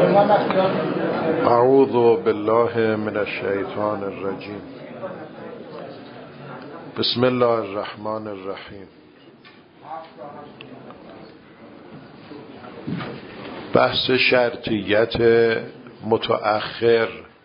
اعوذ بالله من الشیطان الرجیم. بسم الله الرحمن الرحیم. بحث شرطیت متأخر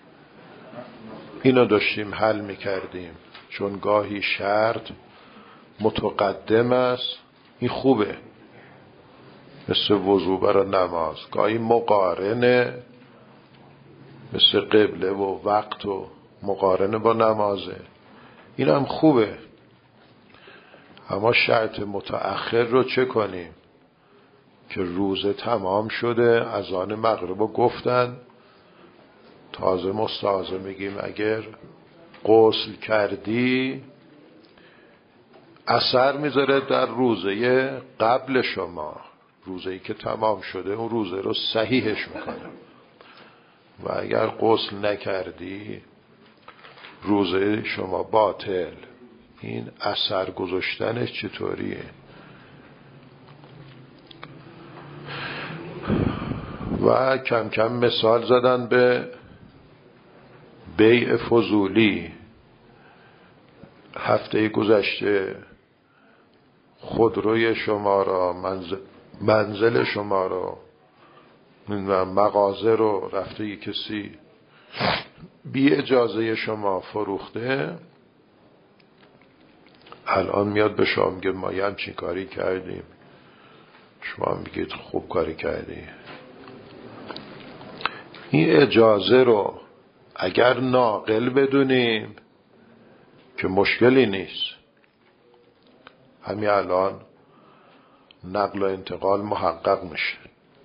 اینو داشتیم حل میکردیم، چون گاهی شرط متقدم است، این خوبه، مثل وضو برای نماز. گاهی مقارنه، مثل قبله و وقت و مقارنه با نمازه، این هم خوبه. اما شرط متأخر رو چه کنیم؟ که روزه تمام شده، اذان مغرب رو گفتن، تازه مستحاضه میگیم اگر غسل کردی اثر میذاره در روزه قبل شما، روزه‌ای که تمام شده اون روزه رو صحیحش میکنه. و اگر غسل نکردی روزه شما باطل. این اثر گذاشتنش چطوریه؟ و کم کم مثال زدن به بیع فضولی. هفته گذشته خودروی شما را، منزل شما را، مغازه رو رفته یک کسی بی اجازه شما فروخته، الان میاد به شما میگه ما یه همچین کاری کردیم، شما میگید خوب کاری کردی. این اجازه رو اگر ناقل بدونیم که مشکلی نیست، همین الان نقل و انتقال محقق میشه.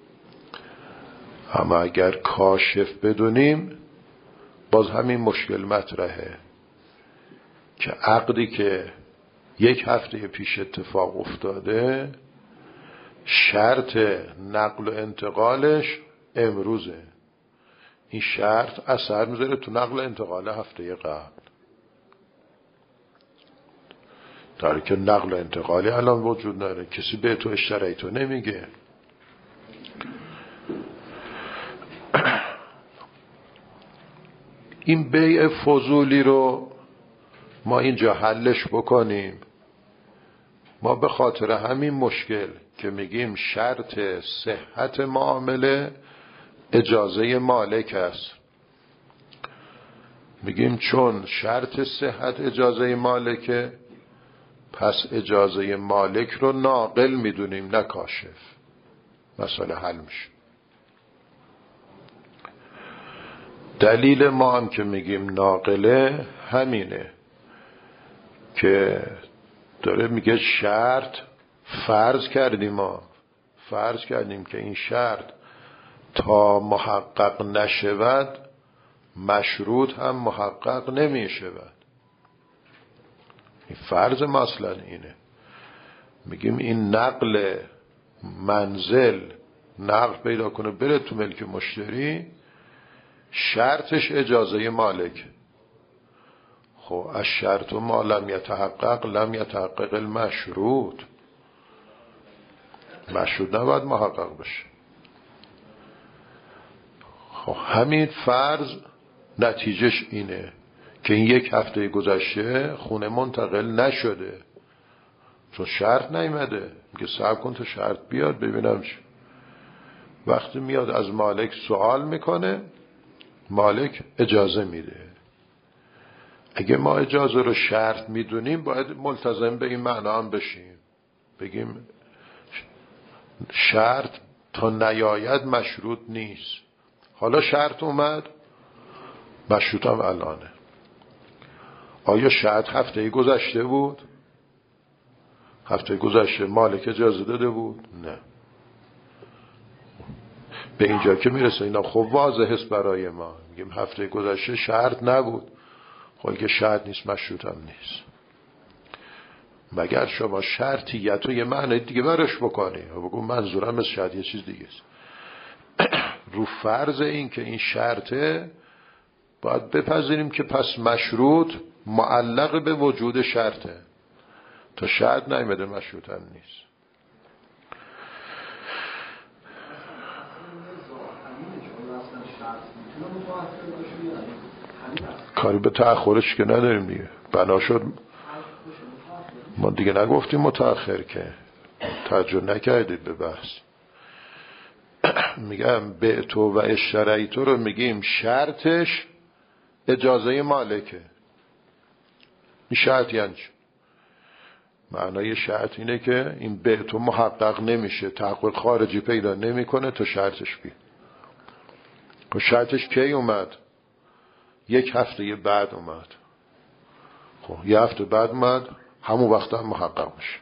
اما اگر کاشف بدونیم باز همین مشکل مطرحه که عقدی که یک هفته پیش اتفاق افتاده شرط نقل و انتقالش امروزه. این شرط اثر میذاره تو نقل و انتقال هفته قبل، داره که نقل و انتقالی الان وجود داره، کسی به تو اشتری تو نمیگه. این بیع فضولی رو ما اینجا حلش بکنیم. ما به خاطر همین مشکل که میگیم شرط صحت معامله اجازه مالک است، میگیم چون شرط صحت اجازه مالکه پس اجازه مالک رو ناقل میدونیم نه کاشف. مسئله حل میشه. دلیل ما هم که میگیم ناقله همینه که داره میگه شرط فرض کردیم، ما فرض کردیم که این شرط تا محقق نشود مشروط هم محقق نمیشود. این فرض مثلا اینه. میگیم این نقل منزل نقل پیدا کنه بره تو ملک مشتری، شرطش اجازه مالک. خب از شرط و ما لم یتحقق لم یتحقق المشروط. مشروط نباید محقق بشه. خب همین فرض نتیجهش اینه که این یک هفته گذشته خونه منتقل نشده چون شرط نیامده. میگه صبر کن تا شرط بیاد ببینم چی. وقتی میاد از مالک سوال میکنه، مالک اجازه میده. اگه ما اجازه رو شرط میدونیم باید ملتزم به این معنا هم بشیم، بگیم شرط تا نیاید مشروط نیست. حالا شرط اومد، مشروط هم الانه. آیا شرط هفته گذشته بود؟ هفته گذشته مالک اجازه داده بود؟ نه. به اینجا که میرسه اینا خب واضحه است برای ما. میگیم هفته گذشته شرط نبود. خب اگه شرط نیست مشروط هم نیست. مگر شما شرطیت رو یه معنی دیگه برش بکنی، بگو منظورم از شرط یه چیز دیگه است. رو فرض این که این شرطه باید بپذیریم که پس مشروط معلق به وجود شرطه. تا شرط نیامده مشروط هم نیست. کاری به تأخرش که نداریم دیگه. بنا شد ما دیگه نگفتیم متأخر که توجه نکردید به بحث. میگم بعتو و اشتریتو رو میگیم شرطش اجازه مالکه. این شرط یعنی چی؟ معنای شرط اینه که این بعتو محقق نمیشه، تحقق خارجی پیدا نمیکنه تا شرطش بی. و شرطش کی اومد؟ یک هفته بعد اومد. خب یه هفته بعد اومد، همون وقت هم محقق میشه.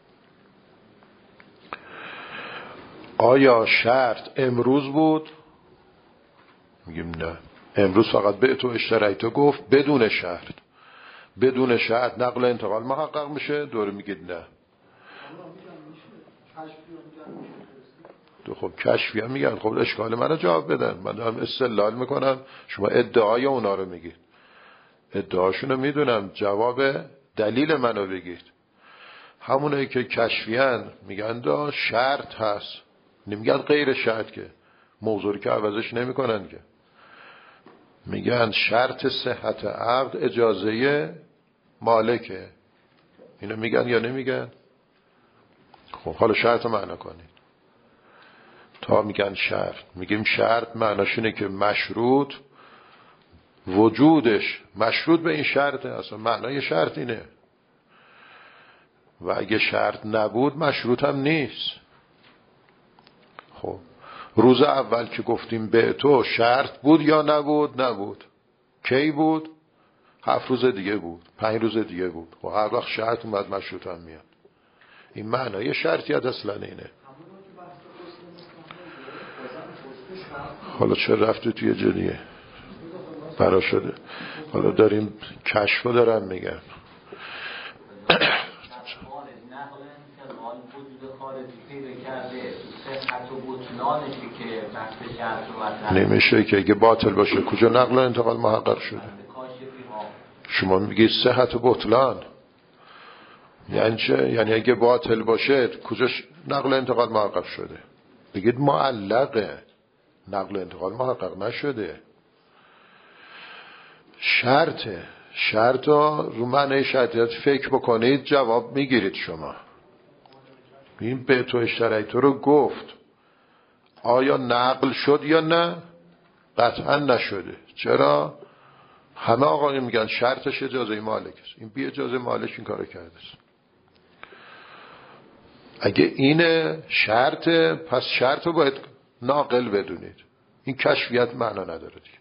آیا شرط امروز بود؟ میگیم نه، امروز فقط بعتو اشتریتو گفت بدون شرط. بدون شرط نقل انتقال محقق میشه. دوره میگید نه. خب کشفی هم میگن خب اشکال منو جواب بدن، من دارم استدلال میکنم، شما ادعای اونا رو میگید. ادعاشونو میدونم، جواب دلیل منو بگید. همونایی که کشفیان میگن دا شرط هست، نمیگن غیر شرط، که موضوعی که عوضش نمیکنن، که میگن شرط صحت عقد اجازه مالکه. اینو میگن یا نمیگن؟ خب حالا شرط معنا کنید. تا میگن شرط، میگیم شرط معناش اینه که مشروط، وجودش مشروط به این شرطه. اصلا معنای شرط اینه. و اگه شرط نبود مشروط هم نیست. خب روز اول که گفتیم بعتو شرط بود یا نبود؟ نبود. کی بود؟ 7 روز دیگه بود، 5 روز دیگه بود. و هر وقت شرط اومد مشروط هم میاد. این معنای شرطیت اصلا اینه. حالا چه رفته توی جدیه برا شده. حالا داریم کشفو دارم میگم. نمیشه که اگه باطل باشه کجا نقل و انتقال محقق شده؟ شما میگید صحت و بطلان یعنی چه؟ یعنی اگه باطل باشه کجا نقل و انتقال محقق شده؟ بگید معلقه، نقل و انتقال محقق نشده. شرط رو معنی شرطیت فکر بکنید جواب میگیرید. شما این بعتو اشتریتو رو گفت، آیا نقل شد یا نه؟ قطعا نشده. چرا؟ همه آقایون میگن شرطش اجازه مالک است. این بی اجازه مالک این کارو کرده است. اگه این شرط، پس شرط رو باید ناقل بدونید. این کشفیت معنا نداره دیگه.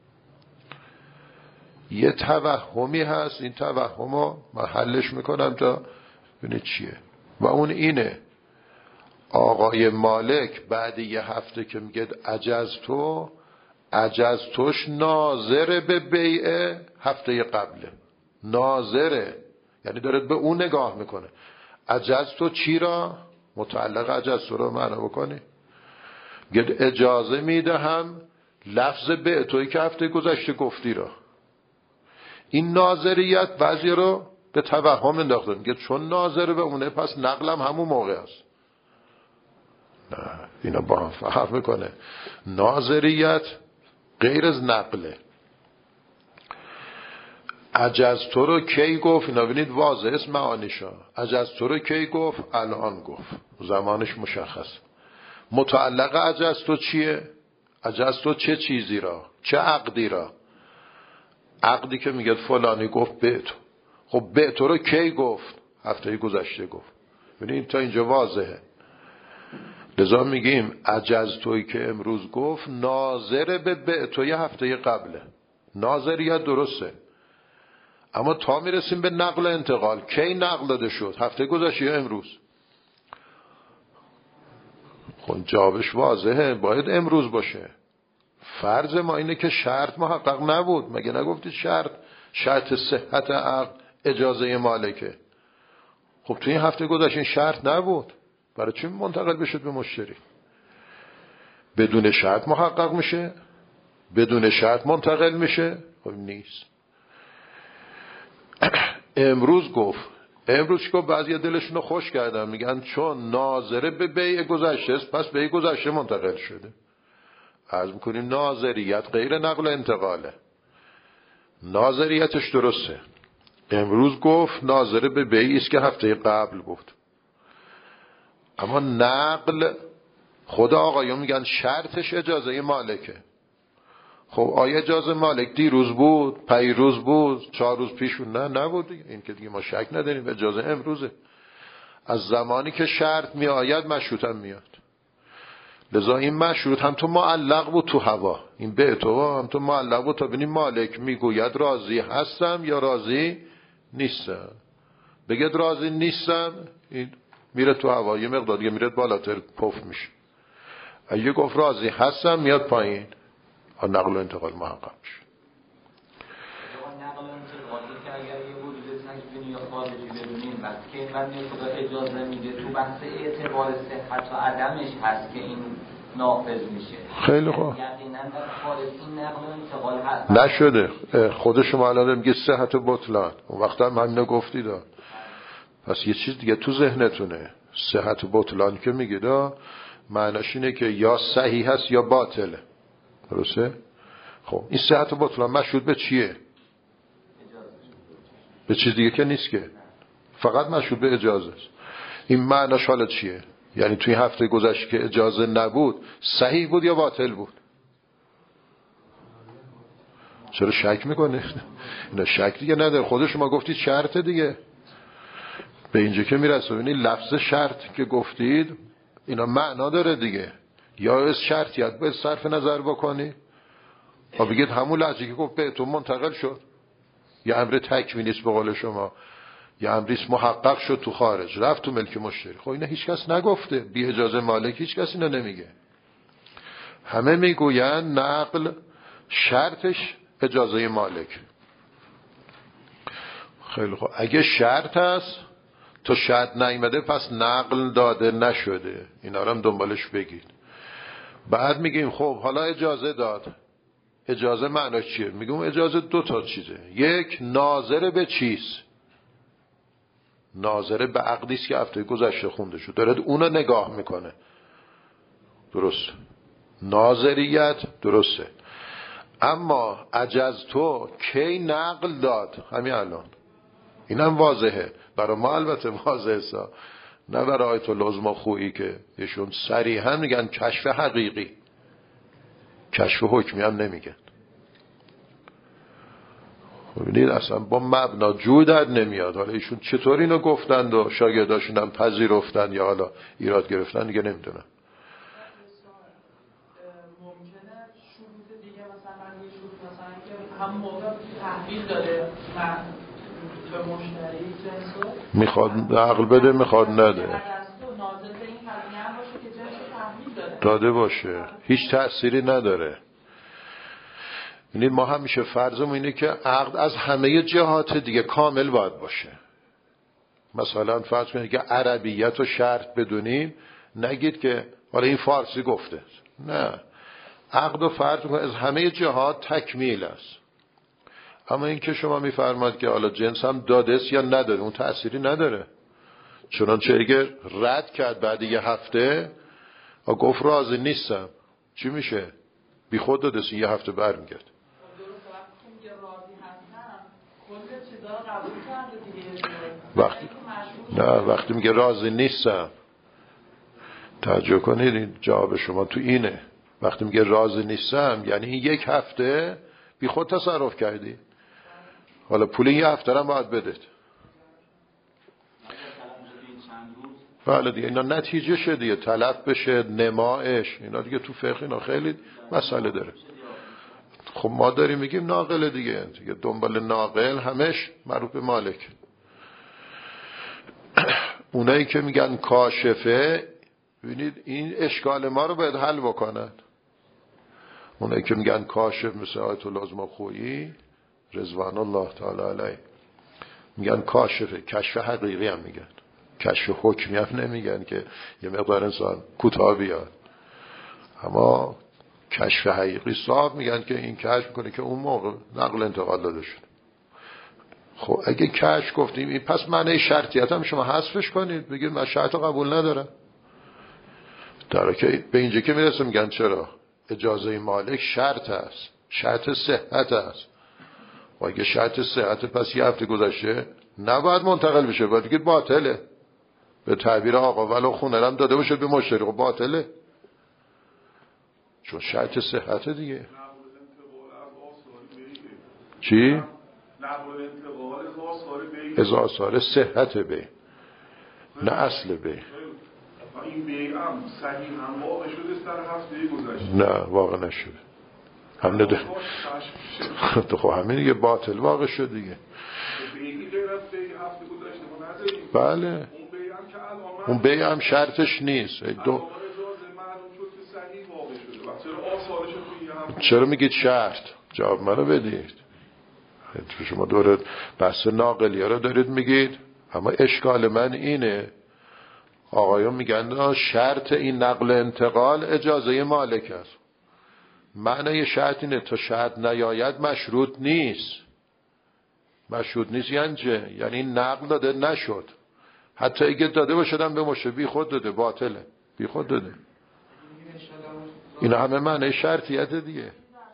یه توهمی هست، این توهم رو من حلش میکنم تا ببینید چیه. و اون اینه آقای مالک بعد یه هفته که میگه عجزتوش ناظر به بیع هفته قبله. ناظره یعنی داره به اون نگاه میکنه. عجزتو چی را؟ متعلق عجزتو رو معنا بکنی. میگه اجازه میدهم لفظ بعتویی که هفته گذشته گفتی را. این ناظریت بعضی رو به توهم انداخته. میگه چون ناظر به اونه پس نقلم همون موقع است. نه، اینا با هم فرق میکنه. ناظریت غیر از نقله. عجزتو رو کی گفت؟ اینا ببینید واضح است معانیشا. عجزتو رو کی گفت؟ الان گفت، زمانش مشخص. متعلق عجزتو چیه؟ عجزتو چه چیزی را؟ چه عقدی را؟ عقدی که میگه فلانی گفت بعتو. خب بعتو رو کی گفت؟ هفته گذشته گفت. ببینید تا اینجا واضحه. لذا میگیم عجزتویی که امروز گفت ناظر به بعتوی هفته قبله. ناظریت درسته، اما تا میرسیم به نقل انتقال کی نقل داده شد؟ هفته گذشته یا امروز؟ خب جوابش واضحه، باید امروز باشه. فرض ما اینه که شرط محقق نبود. مگه نگفتید شرط صحت عقد اجازه مالکه؟ خب توی این هفته گذشته این شرط نبود، برای چی منتقل بشد به مشتری؟ بدون شرط محقق میشه، بدون شرط منتقل میشه. خب نیست. امروز گفت بعضی دلشون رو خوش کردن، میگن چون ناظره به بیع گذشته است پس بیع گذشته منتقل شده. عرض میکنیم ناظریت غیر نقل و انتقاله. ناظریتش درسته. امروز گفت ناظر به بیعی است که هفته قبل بود. اما نقل خود آقایون میگن شرطش اجازه مالکه. خب آیا اجازه مالک دیروز بود، پیروز بود، 4 روز پیشون؟ نه نبود دیگه. این که دیگه ما شک نداریم، اجازه امروزه. از زمانی که شرط می آید مشروط هم میاد. لذا این مشروط هم تو معلق بود تو هوا، این به تو هم تو معلق بود تا ببینیم مالک میگوید راضی هستم یا راضی نیستم. بگید راضی نیستم، این میره تو هوا، یه مقدار دیگه میره بالاتر پف میشه. اگه گفت راضی هستم میاد پایین، نقل و انتقال محقق میشه. نقل و انتقالی که اگر یه وجود تکوینی یا خارجی بدونیم، وقتی که من خدا اجازه میده تو بحث اعتبار صحت و عدمش هست که این نافذ میشه. خیلی خوب. یقینا در خارج این نقل و انتقال هست نشده. خود شما الان میگه صحت و بطلان، اون وقت هم همینو گفتید. پس یه چیز دیگه تو ذهنتونه. صحت و بطلان که میگید معناش اینه که یا صحیح هست یا باطله. درسته؟ خب این صحت و بطلان مشروط به چیه؟ به چیز دیگه که نیست که، فقط مشروط به اجازه است. این معناش حالا چیه؟ یعنی توی هفته گذشته که اجازه نبود صحیح بود یا باطل بود؟ چرا شک میکنه؟ اینا شک دیگه نداره. خود شما گفتید شرط دیگه. به اینجا که میرسه ببینید لفظ شرط که گفتید اینا معنا داره دیگه. یا از شرطیت باید صرف نظر بکنی و بگید همون لحظه که گفت به تو منتقل شد، یا امر تکوینی است به قول شما، یا امری محقق شد تو خارج رفت تو ملک مشتری. خب اینا هیچ کس نگفته، بی اجازه مالک هیچ کس اینا نمیگه. همه میگوین نقل شرطش اجازه مالک. خیلی خب اگه شرط هست تو شرط نیامده پس نقل داده نشده. اینا رو هم دنبالش بگید. بعد میگیم خب حالا اجازه داد. اجازه معناش چیه؟ میگم اجازه 2 تا چیزه. یک، ناظر به چیز، ناظر به عقدی است که هفته گذشته خونده شد، داره اونو نگاه میکنه. درست، ناظریت درسته. اما عجز تو کی نقل داد؟ همین الان اینم واضحه برای ما، البته واضحه سا، نه برای آیت العظما خویی که ایشون صریحا میگن کشف حقیقی، کشف حکمی هم نمیگن. ببینید اصلا با مبنا جو در نمیاد. حالا ایشون چطور اینو گفتند و شاگرداشون هم پذیرفتن یا حالا ایراد گرفتن دیگه نمیدونم. ممکنه شروط دیگه مثلا یه شروط مثلا که هم موقع تحویل داده به مشتری جنسو میخواد نقل بده میخواد نده، داده باشه هیچ تأثیری نداره. یعنی ما همیشه فرضمون اینه که عقد از همه جهات دیگه کامل باید باشه. مثلا فرض کنید که عربیت رو شرط بدونیم، نگید که حالا این فارسی گفته، نه، عقد و فرض کنید از همه جهات تکمیل است. اما این که شما میفرماد که حالا جنس هم داده است یا نداده، اون تأثیری نداره. چنانچه اگر رد کرد بعد یه هفته و گفت راضی نیستم، چی میشه؟ بی خود داده است، یه هفته برمیگرد. وقتی میگه راضی نیستم، توجه کنید این جواب شما تو اینه. وقتی میگه راضی نیستم یعنی این 1 هفته بی خود تصرف کردی، حالا پول این 1 هفته هم باید بدید. بله دیگه اینا نتیجه شه دیگه، تلف بشه، نمایش، اینا دیگه تو فقه اینا خیلی مسئله داره. خب ما داریم میگیم ناقل دیگه دنبال ناقل همش مربوط به مالک. اونایی که میگن کاشفه، ببینید این اشکال ما رو باید حل بکنن. اونایی که میگن کاشف مثل آیت العظما خویی رضوان الله تعالی علیه میگن کاشفه، کشف حقیقی هم میگن، کشف حکمی هم نمیگن که یه مقدار انسان کوتاه بیاد. اما کشف حقیقی صاحب میگن که این کشف کنه که اون موقع نقل انتقال داده شد. خب اگه کشف گفتیم این پس معنی شرطیت هم شما حذفش کنید، بگید من شرط قبول ندارم. در که به اینجا که میرسه میگن چرا اجازه مالک شرط است، شرط صحت است. و اگه شرط صحت پس یه هفته گذشته نباید منتقل بشه، باید بگید باطله. به تعبیر آقا ولو خونه هم داده باشه به مشتری، خب باطله، چون شرط صحت دیگه. چی؟ هزار ساله صحت بی، نه اصل بی. این بیعم صحیح هم واقع شده در هفته گذشته؟ نه واقع نشده. هم نده تو خب همین دیگه باطل واقع شد دیگه. بله اون بیعم شرطش نیست. چرا میگید شرط؟ جواب منو بدید. شما دور بحث ناقلیه رو دارید میگید، اما اشکال من اینه آقایون میگن شرط این نقل انتقال اجازه مالک است. معنی شرط اینه تا شرط نیاید مشروط نیست. مشروط نیست یعنی چه؟ یعنی نقل داده نشد، حتی اگه داده باشدم به مشتری بی خود داده، باطله، بی خود داده. اینا همه معنی شرطیت دیگه.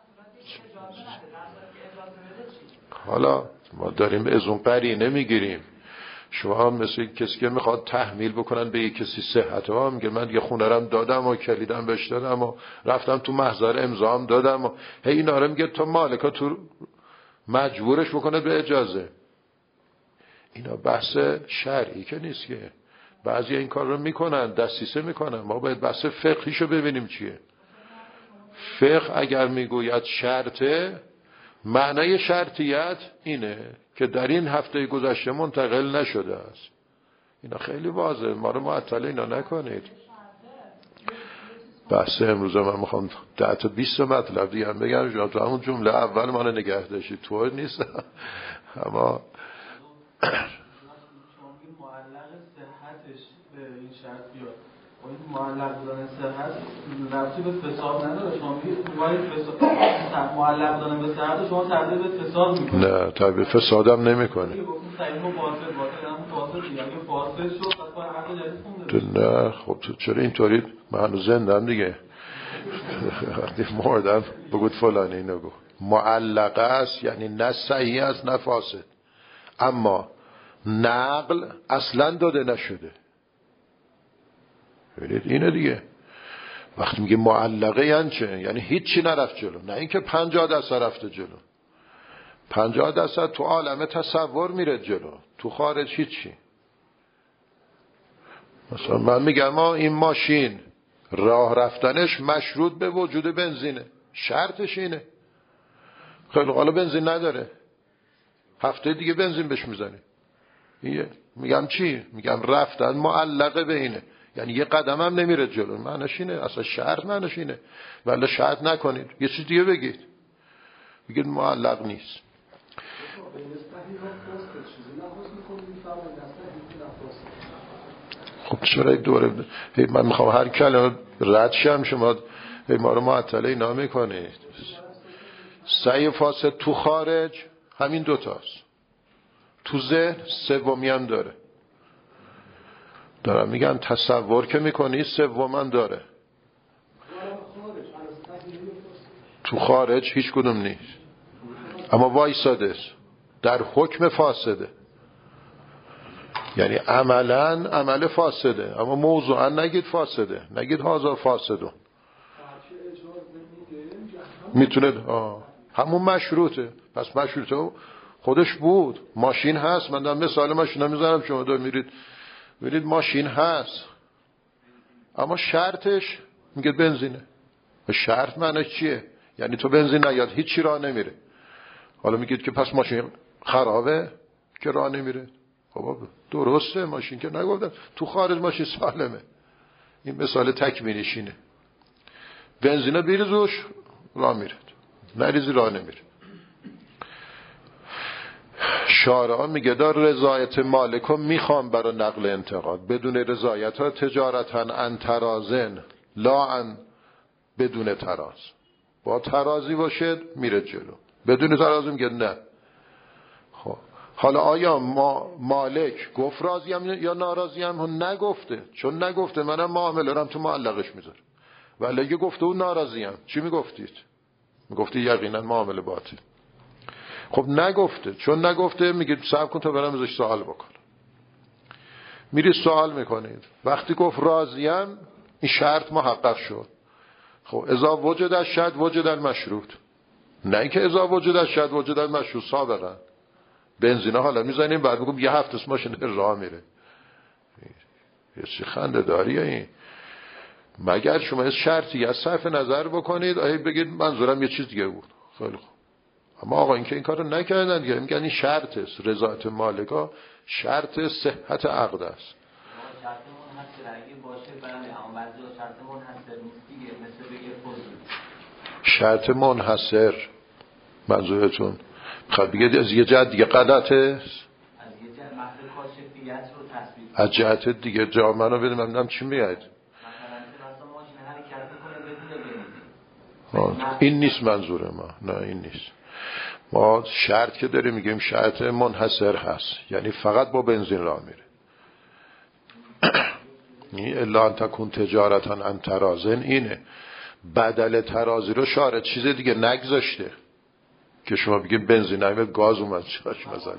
حالا ما داریم از اون قرینه میگیریم. شما هم مثل کسی که میخواد تحمیل بکنن به یک کسی صحت ها، میگه من یه خونه رم دادم و کلیدم بهش دادم و رفتم تو محضر امضام دادم و هی اینا رو میگه تو مالکا تو مجبورش بکنه به اجازه. اینا بحث شرعی که نیست که. بعضی این کار رو میکنن، دستیسه میکنن. ما باید بحث فقهیشو ببینیم چیه. فقه اگر میگوید شرطه، معنی شرطیت اینه که در این هفته گذشته منتقل نشده است. اینا خیلی واضحه، ما رو معطل اینا نکنید. بحث امروز من میخوام 10 تا 20 مطلب دیگه هم بگم، تو همون جمله اول ما رو نگه داشتید، تو نیست. اما معلق صحتش به این شرط بیاد، و این معلق بودن صحت ربطی به فساد نداره. شما میگید معلق بودن به صحت شما تبدیل به فساد میکنید. نه تبدیل به فساد هم نمیکنه. نه خب تو چرا اینطوری؟ من هنوز زندم دیگه. وقتی مردم بگود فلانی اینو گفت. معلقه است یعنی نه صحیح است نه فاسد، اما نقل اصلا داده نشده. ببینید اینه دیگه. وقتی میگه معلقه یعنی چه؟ یعنی هیچی نرفت جلو، نه اینکه 50% رفته جلو. 50% تو عالم تصور میره جلو، تو خارج هیچی. مثلا من میگم این ماشین راه رفتنش مشروط به وجود بنزینه، شرطش اینه. خیلی حالا بنزین نداره، هفته دیگه بنزین بهش میزنه. میگم چی؟ میگم رفتن معلقه به اینه، یعنی یه قدم هم نمیره جلو. معنیش اینه، اصلا شرط معنیش اینه. ولی شرط نکنید، یه چیز دیگه بگید، بگید معلق نیست. خب چرا یک دوره من میخوام هر کلمه رد شم، شما ما رو معطله اینا میکنید. سعی فاسد تو خارج همین دوتاست، تو ذهن سومی هم داره. دارم میگم تصور که میکنی سوم هم داره. تو خارج هیچ کدوم نیست، اما وایساده است در حکم فاسده. یعنی عملا عمل فاسده، اما موضوعا نگید فاسده، نگید هازا فاسدون. میتونه همون مشروطه. پس مشروطه خودش بود. ماشین هست، من دارم مثال ماشین میزنم، شما دار میرید ماشین هست، اما شرطش میگه بنزینه. و شرط معنی چیه؟ یعنی تو بنزین نیاد هیچی راه نمیره. حالا میگید که پس ماشین خرابه که راه نمیره. خب درسته، ماشین که نگفتم تو خارج ماشین سالمه. این مثال تکمیلیش اینه. بنزینه بریزوش راه میره، نریزی راه نمیره. شارع میگه دار رضایت مالکو میخوام برای نقل انتقال، بدون رضایت ها تجارتن ان ترازن لا ان بدون تراز. با ترازی باشد میره جلو، بدون ترازی میگه نه. خب حالا آیا مالک گفت راضیم یا ناراضیم؟ نگفته. چون نگفته منم معامله رم تو معلقش میذارم. ولی اگه گفته بود ناراضیم چی میگفتید؟ میگفتید یقینا معامله باطل. خب نگفته، چون نگفته میگید صبر کن تا برم ازش سوال بکنم. میری سوال میکنید، وقتی گفت راضیم این شرط محقق شد. خب اذا وجد الشرط وجد المشروط، نه اینکه اذا وجد الشرط وجد المشروط سابقا. بنزینا حالا میزنیم بعد میگم یه هفته ماشین راه میره. یه چه خنده داریه این. مگر شما از شرطی از صرف نظر بکنید آیا بگید منظورم یه چیز دیگه بود. خیلی خوب. اما آقا این که این کارو نکردن دیگه، میگن این شرط است، رضایت مالکا شرط صحت عقد است. شرط منحصر اگه باشه برای اما بعضی شرط منحصر نیست دیگه، مثل بگه فضول. شرط منحصر منظورتون میخواد بگید از یه جهت دیگه غلطه؟ از یه جهت محض کاشفیت رو تثبیت. از جهت دیگه جا منو ببینم چی میگید؟ مثلا ماشین حرکت میکنه بدون بنزین. این نیست منظور ما، نه این نیست. ما شرط که داریم میگیم شرط منحصر هست، یعنی فقط با بنزین راه میره. این الا ان تکون تجارتا عن تراض، اینه بدل ترازی رو شارع چیز دیگه نگذاشته که شما بگید بنزین نمیاد گاز اومد چاش مثلا.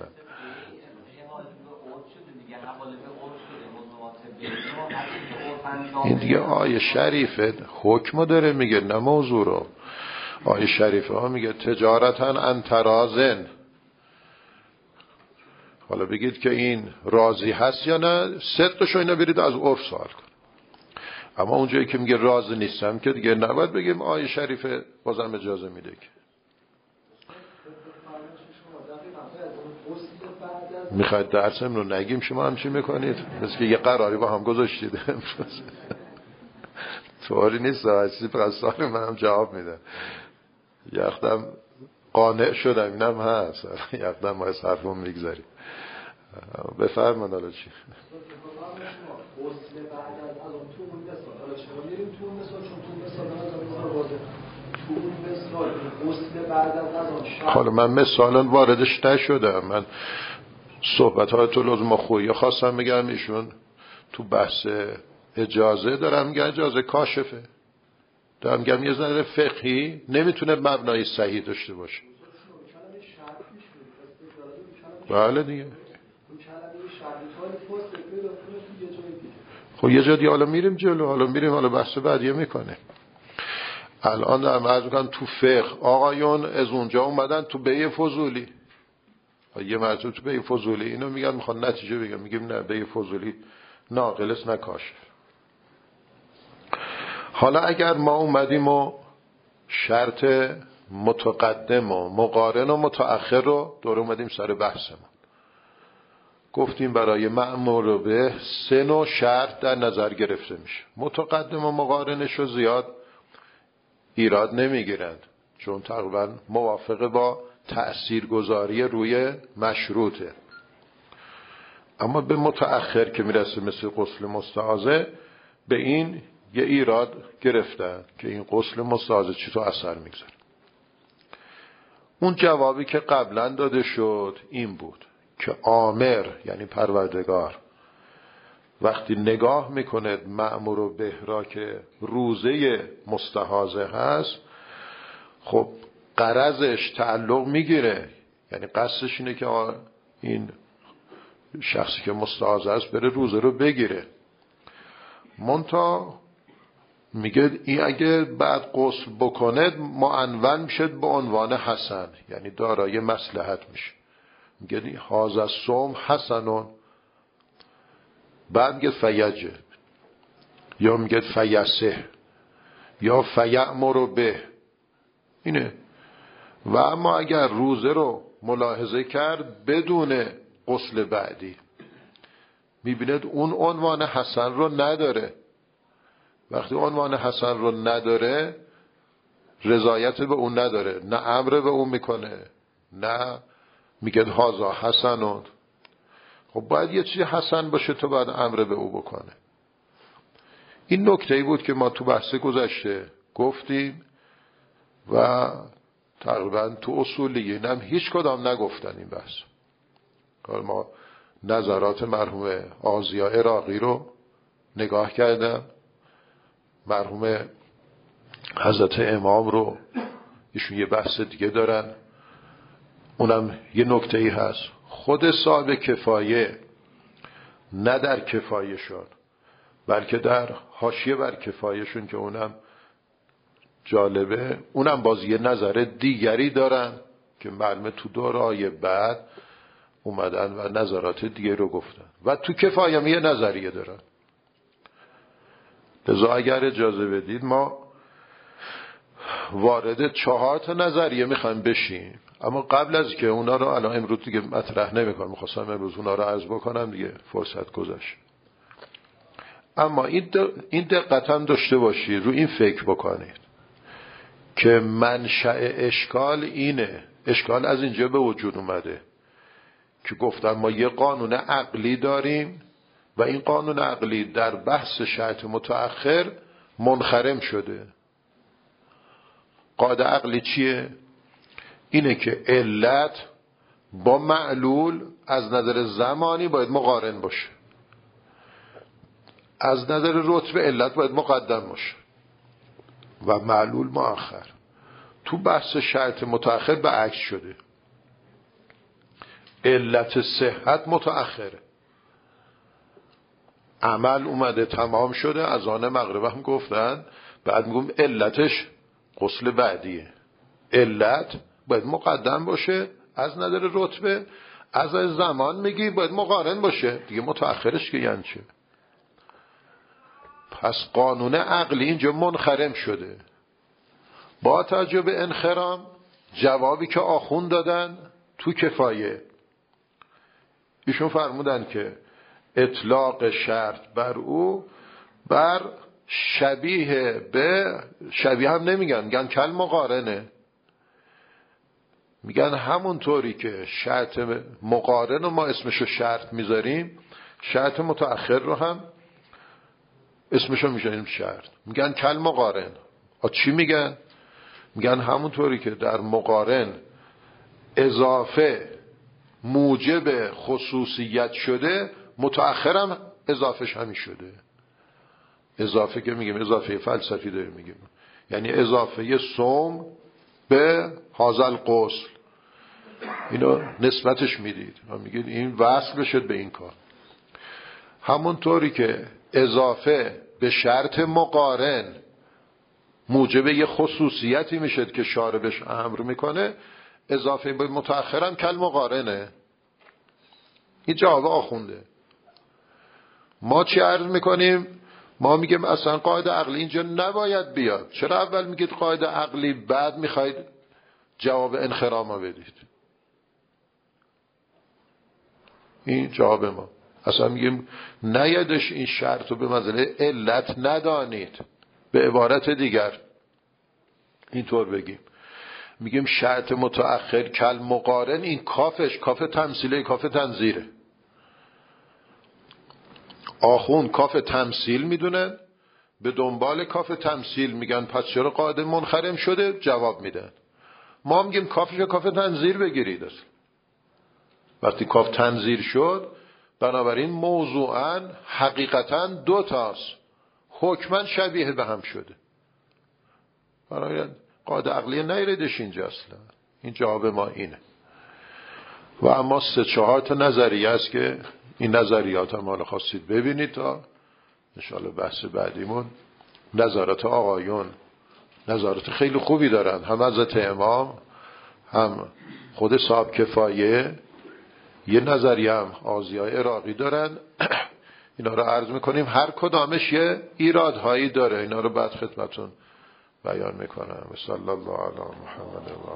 این دیگه آیه شریفه حکم داره میگه، نه موضوع رو. آیه شریفه ها میگه تجارتا عن تراض. حالا بگید که این راضی هست یا نه، صدقشو اینا برید از عرف سوال کن. اما اونجایی که میگه راضی نیستم که دیگه نباید بگیم آیه شریفه بازم اجازه میده که. میخواید درسم رو نگیم شما هم چی میکنید؟ مثل که یه قراری با هم گذاشتید. طوری نیست، هستی پرستار منم جواب میده. یقدم قانع شدم اینم هست، یقدم ما از حرفم میگذاریم. بفرمان حالا چی؟ حالا من مثالا واردش نشدم، من صحبتات لازم خویی خواستم بگم ایشون تو بحث اجازه دارم میگن اجازه کاشفه، دارم میگم یه ذره فقهی نمیتونه مبنای صحیح داشته باشه. بله دیگه. خب یه جا دیگه حالا میریم جلو، حالا بحث بعدیه میکنه. الان دارم عرض میکنم تو فقه آقایون از اونجا اومدن تو بیع فضولی، یه مرتبه تو بیع فضولی اینو میگن میخوان نتیجه بگم، میگیم نه بیع فضولی ناقلس نکاشف. حالا اگر ما اومدیم و شرط متقدم و مقارن و متأخر رو دور اومدیم سر بحثمون، گفتیم برای مأمور به 3 نوع شرط در نظر گرفته میشه. متقدم و مقارنش رو زیاد ایراد نمیگیرند چون تقریبا موافق با تأثیرگذاری روی مشروطه. اما به متأخر که میرسه مثل غسل مستحاضه، به این یه ایراد گرفتن که این غسل مستحاضه چطور اثر میگذاره. اون جوابی که قبلا داده شد این بود که آمر یعنی پروردگار وقتی نگاه میکنه مأمور به را که روزه مستحاضه هست، خب غرضش تعلق میگیره، یعنی قصدش اینه که این شخصی که مستحاضه است بره روزه رو بگیره. منتها میگه این اگه بعد غسل بکنه معنون میشه به عنوان حسن، یعنی دارای مصلحت میشه. میگه هذا الصوم حسنون، بعد میگه فیجب یا میگه فیسه یا فیأمر به اینه. و اما اگر روزه رو ملاحظه کرد بدون غسل بعدی، میبیند اون عنوان حسن رو نداره. وقتی عنوان حسن رو نداره رضایت به اون نداره، نه امر به اون میکنه نه میگه هازا حسنون. خب باید یه چیزی حسن باشه تو باید امر به او بکنه. این نکته‌ای بود که ما تو بحث گذشته گفتیم و تقریبا تو اصولیین هم هیچ کدام نگفتن این بحث. ما نظرات مرحوم آزیا عراقی رو نگاه کردم، مرحوم حضرت امام رو ایشون یه بحث دیگه دارن، اونم یه نکته‌ای هست. خود صاحب کفایه نه در کفایهشون بلکه در حاشیه بر کفایهشون که اونم جالبه، اونم باز یه نظر دیگری دارن که معلومه تو دورهای بعد اومدن و نظرات دیگه رو گفتن و تو کفایه هم یه نظریه دارن. لذا اگر اجازه بدید ما وارد 4 نظریه میخوایم بشیم، اما قبل از که اونا رو الان امروز دیگه مطرح نمیکنم، میخواستم امروز اونا رو عرض بکنم دیگه فرصت گذشت. اما این دقت هم داشته باشید، رو این فکر بکنید که منشأ اشکال اینه. اشکال از اینجا به وجود اومده که گفتن ما یه قانون عقلی داریم و این قانون عقلی در بحث شرط متأخر منخرم شده. قاعده عقلی چیه؟ اینه که علت با معلول از نظر زمانی باید مقارن باشه، از نظر رتبه علت باید مقدم باشه و معلول مؤخر. تو بحث شرط متأخر به عکس شده، علت صحت متأخره. عمل اومده تمام شده، از آن مغرب هم گفتن، بعد میگم علتش غسل بعدیه. علت باید مقدم باشه از نظر رتبه، از زمان میگی باید مقارن باشه دیگه، متأخرش که یعنی چه؟ پس قانون عقلی اینجا منخرم شده. با توجه به انخرام، جوابی که آخوند دادن تو کفایه، ایشون فرمودن که اطلاق شرط بر او بر شبیه به، شبیه هم نمیگن، میگن کل مقارنه. میگن همونطوری که شرط مقارن رو ما اسمشو شرط میذاریم، شرط متأخر رو هم اسمشو میذاریم شرط. میگن کل مقارن. چی میگن؟ میگن همونطوری که در مقارن اضافه موجب خصوصیت شده، متأخرم اضافهش همین شده. اضافه که میگیم اضافه فلسفی داریم میگیم، یعنی اضافه صوم به هازل غسل، اینو نسبتش میدید و میگید این وصل بشد به این کار. همونطوری که اضافه به شرط مقارن موجب یه خصوصیتی میشد که شاربش امر میکنه، اضافه به متأخرم کل مقارنه. این جواب آخونده. ما چی عرض میکنیم؟ ما میگیم اصلا قاعده عقلی اینجا نباید بیاد. چرا اول میگید قاعده عقلی بعد میخواید جواب انخرام بدید؟ این جواب ما. اصلا میگیم نیادش این شرط رو به منزله علت ندانید. به عبارت دیگر اینطور بگیم، میگیم شرط متأخر کل مقارن، این کافش کاف تمثیله، کاف تنظیره. آخون کاف تمثیل میدونن، به دنبال کاف تمثیل میگن پس چرا قاعده منخرم شده؟ جواب میدن. ما میگیم کافش کاف تنظیر بگیرید. اصلا وقتی کاف تنظیر شد، بنابراین موضوعاً حقیقتاً 2 تاست، حکماً شبیه به هم شده. برای قاعده عقلیه نیردش اینجا اصلا. این جواب ما اینه. و اما 3-4 تا نظریه است که این نظریات هم حالا خواستید ببینید تا انشاءالله بحث بعدیمون. نظرات آقایون نظرات خیلی خوبی دارن، هم حضرت امام هم خود صاحب کفایه. یه نظریه هم آزیای عراقی دارن. اینا رو عرض میکنیم، هر کدامش یه ایرادهایی داره، اینا رو بعد خدمتون بیان میکنم. صلی الله علی محمد و